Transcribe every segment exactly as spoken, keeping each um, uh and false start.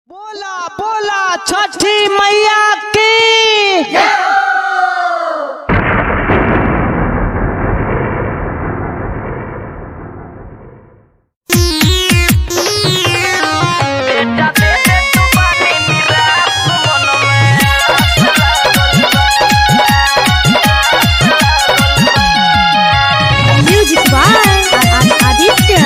बोला बोला छठी मैया की म्यूजिक बाय आदित्य।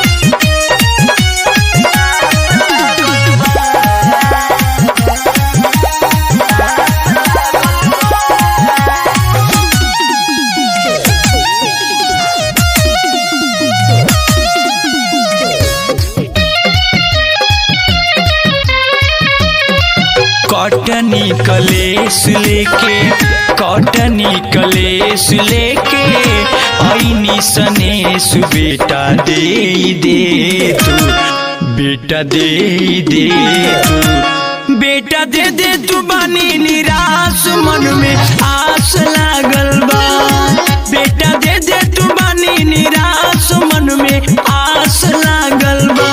कॉटनी कलेस लेके कॉटनी कलेस लेके आईनी सनेस बेटा दे दे तू बेटा दे दे तू बेटा दे दे तू बानी निराश मन में आस लागल बा बेटा दे दे तू बानी निराश मन में आस लागल बा।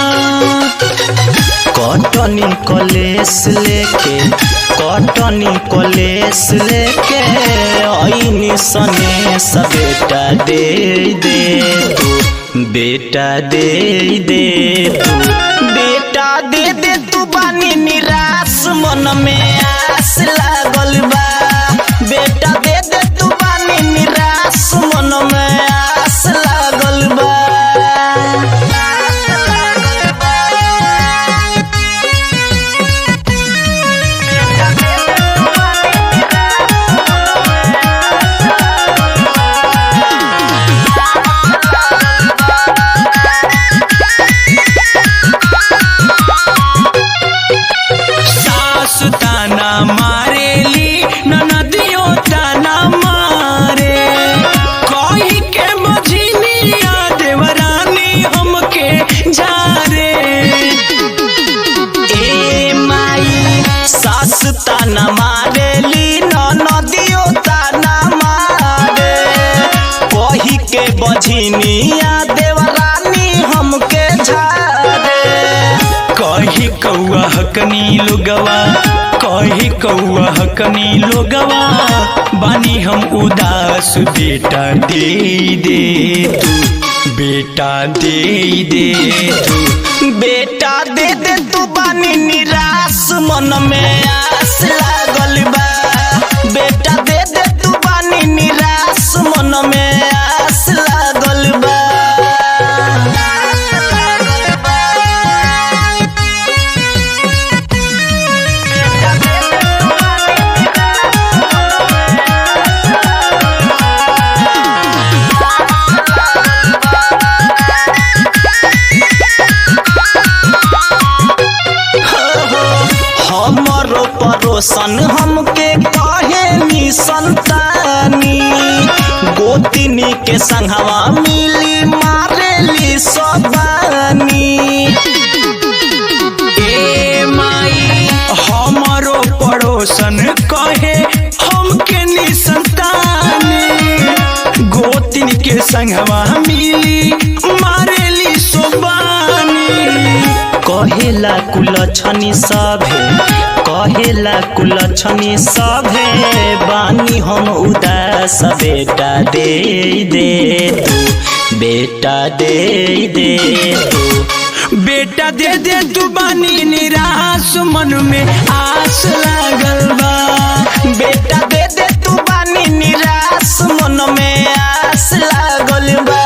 कॉटनी कलेस लेके कॉटनी कलेस लेके आईनी सनेस बेटा दे दे तू बेटा दे दे तू बेटा दे दे तू बानी निराश मन में आस लागल बा बेटा दे दे तू बानी निराश मन में आस लागल बा। ताना मारेली ननदियो ताना मारे कही के मझिनिया देवरानी हमके जारे ए माई सास ताना मारेली ननदियो ताना मारे कही के बझिनिया देवरानी हमके जारे कही कौआ हकनी लोगवा कही कौआ हकनी लोगवा बानी हम उदास बेटा दे दे तू बेटा दे दे तू बेटा दे दे तू बानी निराश मन में आस लागल बा बेटा दे दे तू बानी निराश मन में आस लागल बा। हमरो परोसन हमके कहे नी संतानी गोतिनी के संगवा मिली मारेली सोबानी ए माई हमरो पड़ोसन कहे हमके नी संतानी गोतिनी के संगवा मिली मारेली सोबानी कहेला कुलछनी सभे कहेला कुलछनी सभे बानी हम उदास बेटा दे दे तू बेटा दे दे तू बेटा दे दे तू बानी निराश मन में आस लागल बा बेटा दे दे तू बानी निराश मन में आस लागल बा।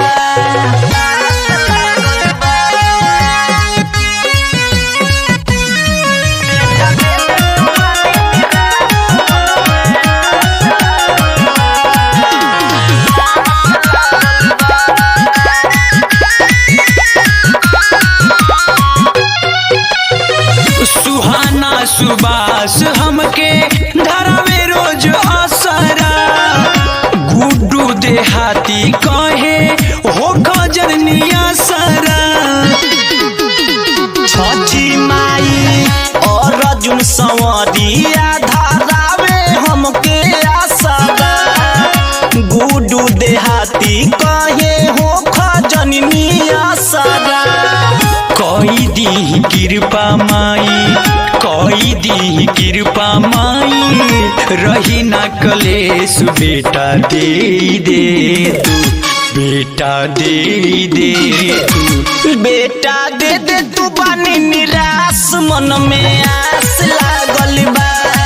सुहाना सुबास हमके धरावे रोज असरा गुड्डू देहाती कहे हो खजरनिया सरा छठी माई और अर्जुन संवरिया धरावे हमके असरा गुड्डू देहाती कहे हो खजरनिया सरा कोई दी कृपा माई दी कृपा माई रही ना कलेश बेटा दे दे तू बेटा दे दे तू बेटा दे दे तू बानी निराश मन में आस लागल बा